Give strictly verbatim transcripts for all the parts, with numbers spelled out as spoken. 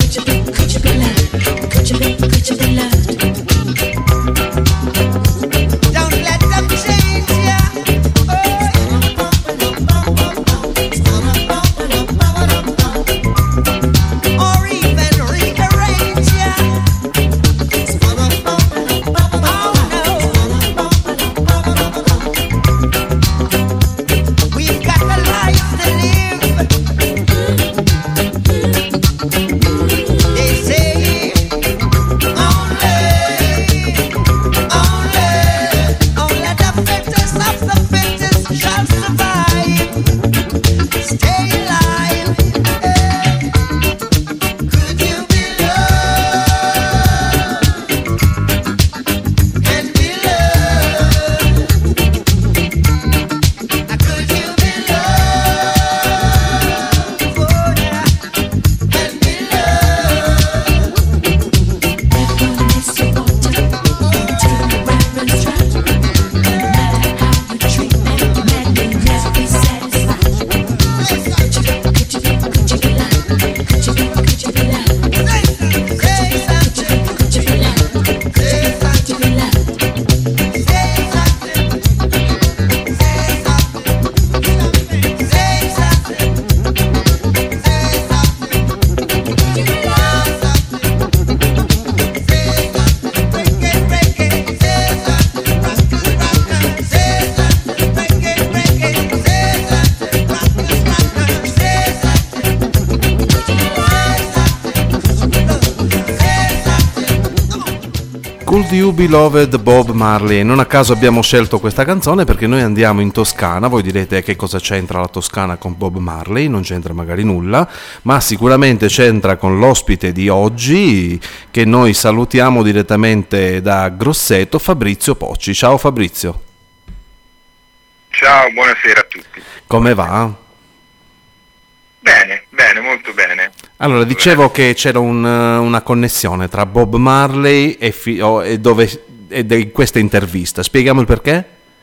Could You Be Loved, Bob Marley. Non a caso abbiamo scelto questa canzone perché noi andiamo in Toscana. Voi direte che cosa c'entra la Toscana con Bob Marley? Non c'entra magari nulla, ma sicuramente c'entra con l'ospite di oggi, che noi salutiamo direttamente da Grosseto, Fabrizio Pocci. Ciao Fabrizio. Ciao, buonasera a tutti. Come va? Bene, bene, molto bene. Allora, dicevo che c'era un, una connessione tra Bob Marley e, fi, oh, e dove ed in questa intervista. Spieghiamo il perché?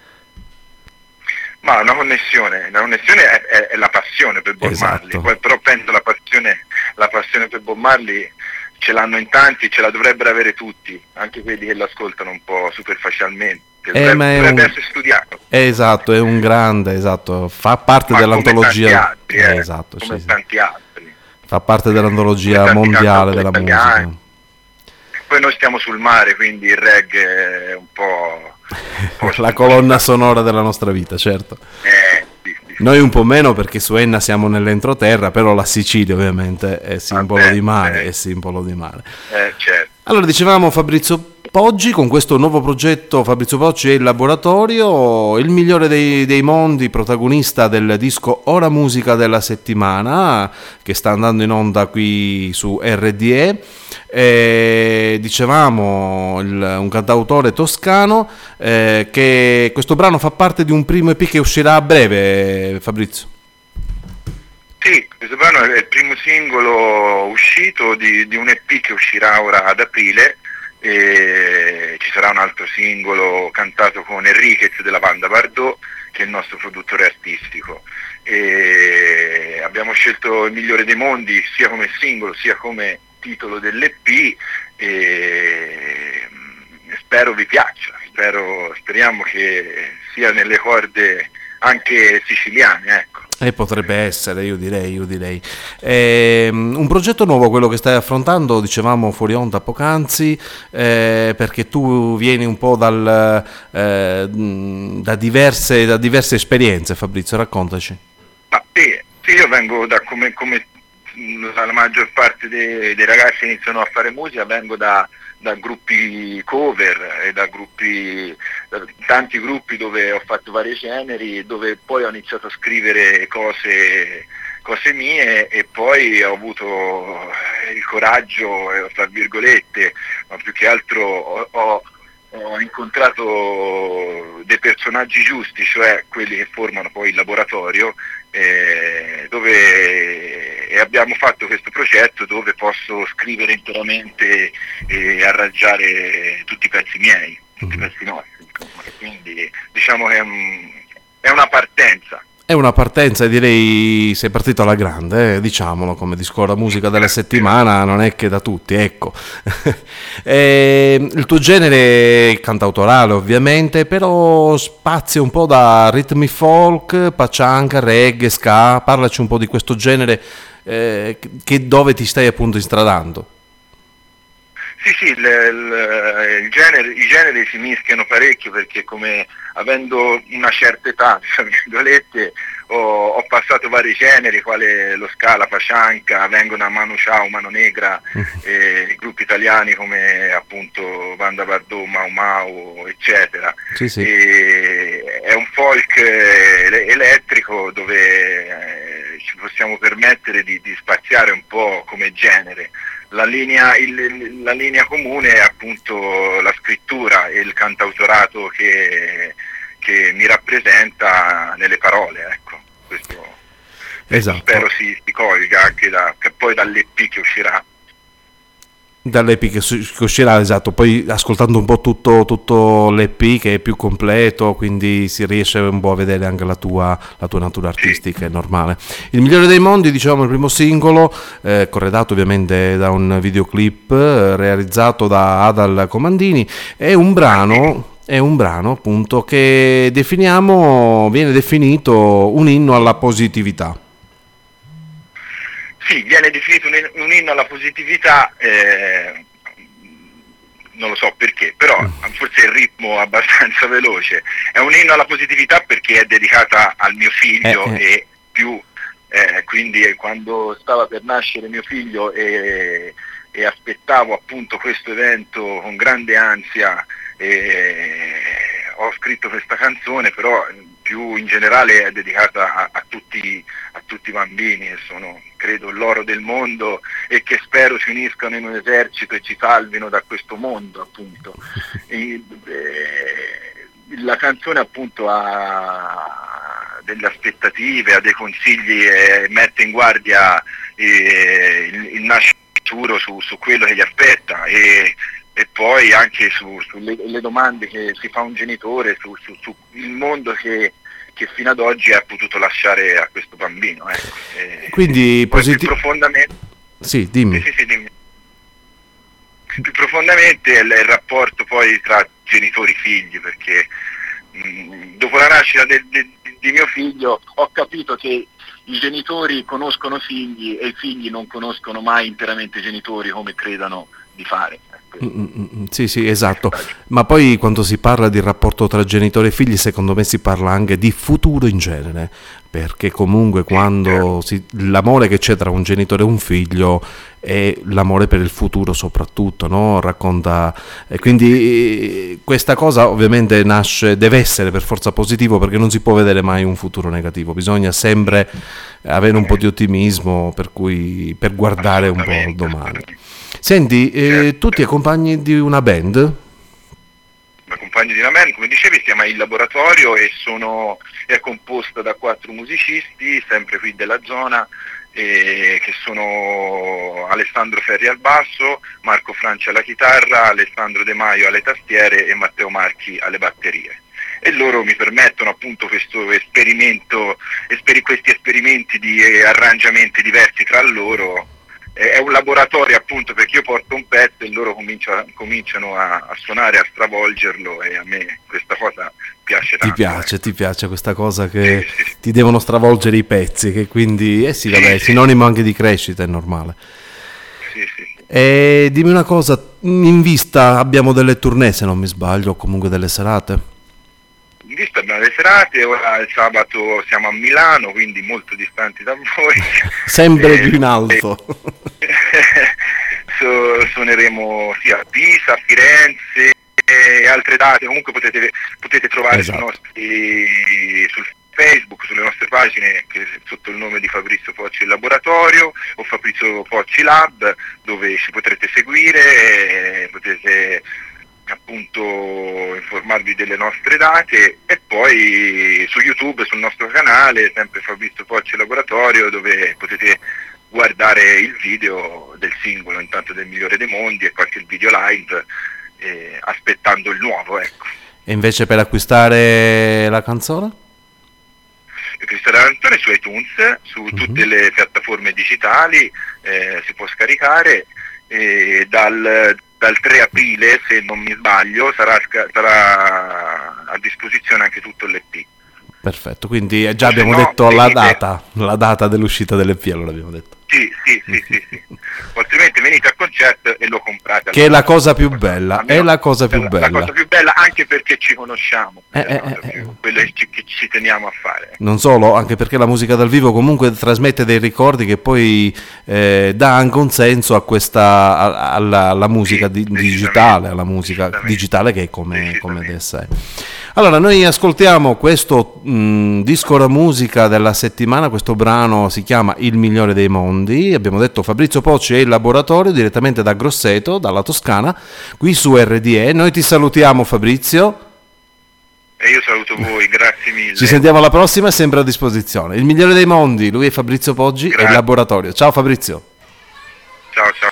Ma una connessione, la connessione è, è, è la passione per Bob Esatto. Marley. Poi, però penso la passione, la passione per Bob Marley ce l'hanno in tanti, ce la dovrebbero avere tutti, anche quelli che l'ascoltano un po' superficialmente. Dovrebbe, eh, ma è dovrebbe un... essere studiato. Esatto, è un grande, esatto, fa parte ma dell'antologia. Come tanti altri, eh, eh, esatto, come sì, tanti altri. Fa parte dell'antologia mondiale della musica. Poi noi stiamo sul mare, quindi il reggae è un po', un po la colonna sonora della nostra vita, certo. Eh, sì, sì, Noi un po' meno perché su Enna siamo nell'entroterra, però la Sicilia ovviamente è simbolo Vabbè, di mare, eh. è simbolo di mare. Eh, certo. Allora dicevamo Fabrizio Poggi, con questo nuovo progetto Fabrizio Poggi è il laboratorio, il migliore dei, dei mondi, protagonista del disco Ora Musica della settimana, che sta andando in onda qui su R D E. E dicevamo il, un cantautore toscano, eh, che questo brano fa parte di un primo E P che uscirà a breve, Fabrizio. Sì, questo brano è il primo singolo uscito di, di un E P che uscirà ora ad aprile, e ci sarà un altro singolo cantato con Enriquez della banda Bardot, che è il nostro produttore artistico. E abbiamo scelto Il migliore dei mondi sia come singolo sia come titolo dell'E P, e spero vi piaccia, spero, speriamo che sia nelle corde anche siciliane, ecco. E potrebbe essere, io direi, io direi. Eh, un progetto nuovo quello che stai affrontando, dicevamo fuori onda poc'anzi, eh, perché tu vieni un po' dal, eh, da, diverse, da diverse esperienze, Fabrizio, raccontaci. Ma sì, sì, io vengo da, come, come la maggior parte dei, dei ragazzi che iniziano a fare musica, vengo da, da gruppi cover e da gruppi, da tanti gruppi dove ho fatto varie generi, dove poi ho iniziato a scrivere cose, cose mie, e poi ho avuto il coraggio, tra virgolette, ma più che altro ho, ho, ho incontrato dei personaggi giusti, cioè quelli che formano poi il laboratorio, eh, dove e abbiamo fatto questo progetto dove posso scrivere interamente e arrangiare tutti i pezzi miei, tutti i pezzi nostri, insomma. Quindi diciamo che è, un, è una partenza. È una partenza, direi, sei partito alla grande, eh, diciamolo, come disco Ora Musica della settimana, non è che da tutti, ecco. E il tuo genere è cantautorale ovviamente, però spazia un po' da ritmi folk, paccianca, reggae, ska, parlaci un po' di questo genere, eh, che dove ti stai appunto instradando. Sì, sì, il, il, il genere, i generi si mischiano parecchio perché come avendo una certa età, tra virgolette, ho, ho passato vari generi, quale lo ska, la paccianca, vengono a Mano Ciao, Mano Negra, eh, gruppi italiani come appunto Banda Bardot, Mau Mau, eccetera. Sì, sì. E è un folk eh, elettrico dove eh, ci possiamo permettere di, di spaziare un po' come genere. La linea, il, la linea comune è appunto la scrittura e il cantautorato che, che mi rappresenta nelle parole, ecco. Questo, Esatto. questo spero si, si colga anche da, che poi dall'E P che uscirà. Dall'E P che uscirà, esatto, poi ascoltando un po' tutto, tutto l'E P che è più completo, quindi si riesce un po' a vedere anche la tua, la tua natura artistica, sì. È normale. Il migliore dei mondi, diciamo, il primo singolo, eh, corredato ovviamente da un videoclip eh, realizzato da Adal Comandini, è un brano, è un brano appunto che definiamo, viene definito un inno alla positività. Sì, viene definito un, un inno alla positività, eh, non lo so perché, però forse il ritmo abbastanza veloce. È un inno alla positività perché è dedicata al mio figlio eh, eh. e più, eh, quindi quando stava per nascere mio figlio e, e aspettavo appunto questo evento con grande ansia, e ho scritto questa canzone, però più in generale è dedicata a, a, tutti, a tutti i bambini che sono, credo, l'oro del mondo e che spero si uniscano in un esercito e ci salvino da questo mondo, appunto. E, eh, la canzone appunto ha delle aspettative, ha dei consigli e mette in guardia eh, il, il nascituro su, su quello che gli aspetta e e poi anche su, sulle le domande che si fa un genitore, su, su, su il mondo che, che fino ad oggi ha potuto lasciare a questo bambino. Ecco. E quindi positivo. Più profondamente... Sì, dimmi. Sì, sì, dimmi. Più profondamente è il, il rapporto poi tra genitori e figli, perché mh, dopo la nascita de, de, di mio figlio ho capito che i genitori conoscono figli e i figli non conoscono mai interamente i genitori come credano di fare. Mm, sì, sì, esatto. Ma poi quando si parla di rapporto tra genitori e figli, secondo me si parla anche di futuro in genere, perché comunque quando si, l'amore che c'è tra un genitore e un figlio è l'amore per il futuro soprattutto, no? Racconta, e quindi questa cosa ovviamente nasce, deve essere per forza positivo, perché non si può vedere mai un futuro negativo, bisogna sempre avere un po' di ottimismo per cui per guardare un po' il domani. Senti, eh, tu ti accompagni di una band? Mi accompagno di una band, come dicevi, si chiama Il Laboratorio e sono, è composta da quattro musicisti, sempre qui della zona, eh, che sono Alessandro Ferri al basso, Marco Francia alla chitarra, Alessandro De Maio alle tastiere e Matteo Marchi alle batterie. E loro mi permettono appunto questo esperimento, esperi, questi esperimenti di eh, arrangiamenti diversi tra loro. È un laboratorio appunto perché io porto un pezzo e loro cominciano, cominciano a, a suonare, a stravolgerlo e a me questa cosa piace tanto. Ti piace, eh. ti piace questa cosa che sì, sì. ti devono stravolgere i pezzi, che quindi, eh sì, vabbè, sì, sinonimo sì. Anche di crescita, è normale. Sì, sì. E dimmi una cosa, in vista abbiamo delle tournée se non mi sbaglio, o comunque delle serate? In vista abbiamo le serate, ora il sabato siamo a Milano, quindi molto distanti da voi. Sempre più in alto. so, suoneremo sì, a Pisa, a Firenze e altre date, comunque potete, potete trovare esatto. sui nostri, sul Facebook, sulle nostre pagine che, sotto il nome di Fabrizio Pocci il Laboratorio o Fabrizio Pocci Lab, dove ci potrete seguire e potete appunto informarvi delle nostre date e poi su YouTube, sul nostro canale, sempre Fabrizio Pocci Laboratorio, dove potete guardare il video del singolo intanto del Migliore dei Mondi e qualche video live eh, aspettando il nuovo, ecco. E invece per acquistare la canzone? Per acquistare canzone su iTunes, su mm-hmm. tutte le piattaforme digitali, eh, si può scaricare, e dal, dal tre aprile, se non mi sbaglio, sarà, sarà a disposizione anche tutto l'E P. Perfetto, quindi già abbiamo no, detto venite... la data, la data dell'uscita dell'E P, allora abbiamo detto. Sì, sì, sì, sì, sì. Altrimenti venite al concerto e lo comprate. Che è la cosa più bella, è la cosa più la, bella. La cosa più bella anche perché ci conosciamo, eh, è eh, più, eh. quello che ci, che ci teniamo a fare. Non solo, anche perché la musica dal vivo comunque trasmette dei ricordi che poi eh, dà anche un senso a questa, a, alla, alla musica sì, di, digitale, alla musica digitale che è come, come adesso è. Allora, noi ascoltiamo questo mh, disco Ora Musica della settimana, questo brano si chiama Il migliore dei mondi, abbiamo detto Fabrizio Pocci e il laboratorio direttamente da Grosseto, dalla Toscana, qui su R D E. Noi ti salutiamo Fabrizio. E io saluto voi, grazie mille. Ci sentiamo alla prossima, è sempre a disposizione. Il migliore dei mondi, lui è Fabrizio Poggi e il laboratorio. Ciao Fabrizio. Ciao, ciao.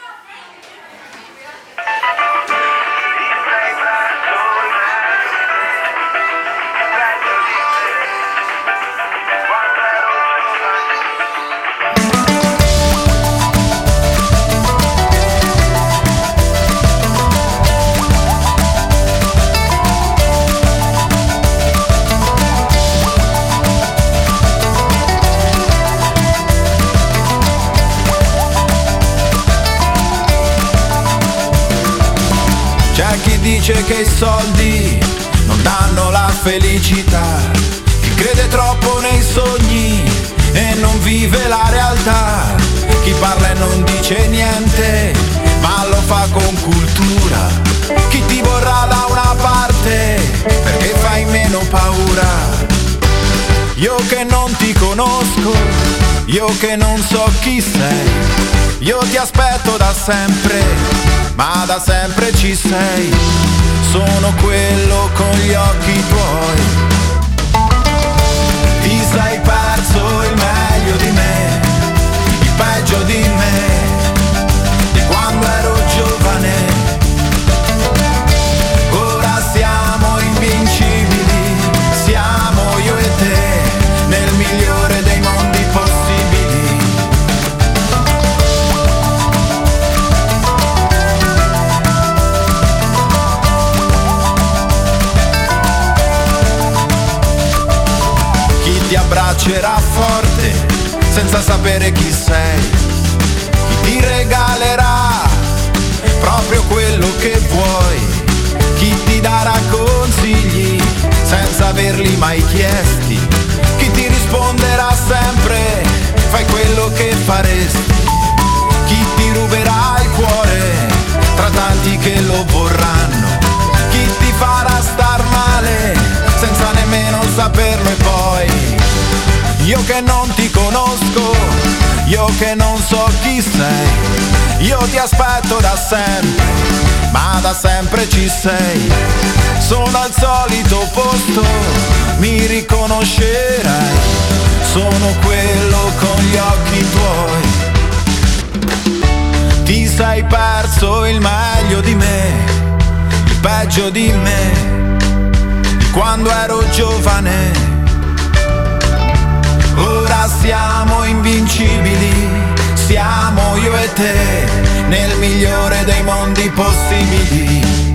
Dice che i soldi non danno la felicità, chi crede troppo nei sogni e non vive la realtà, chi parla e non dice niente ma lo fa con cultura, chi ti vorrà da una parte perché fai meno paura. Io che non ti conosco, io che non so chi sei, io ti aspetto da sempre, ma da sempre ci sei, sono quello con gli occhi tuoi. Ti sei perso il meglio di me, il peggio di me, di quando ero giovane. Ora siamo invincibili, siamo io e te, nel migliore dei mondi possibili. Ti abbraccerà forte senza sapere chi sei, chi ti regalerà proprio quello che vuoi, chi ti darà consigli senza averli mai chiesti, chi ti risponderà sempre fai quello che faresti, chi ti ruberà il cuore tra tanti che lo vorranno, chi ti farà star male senza nemmeno saperlo. E poi io che non ti conosco, io che non so chi sei, io ti aspetto da sempre, ma da sempre ci sei, sono al solito posto, mi riconoscerai, sono quello con gli occhi tuoi. Ti sei perso il meglio di me, il peggio di me, di quando ero giovane. Ora siamo invincibili, siamo io e te, nel migliore dei mondi possibili.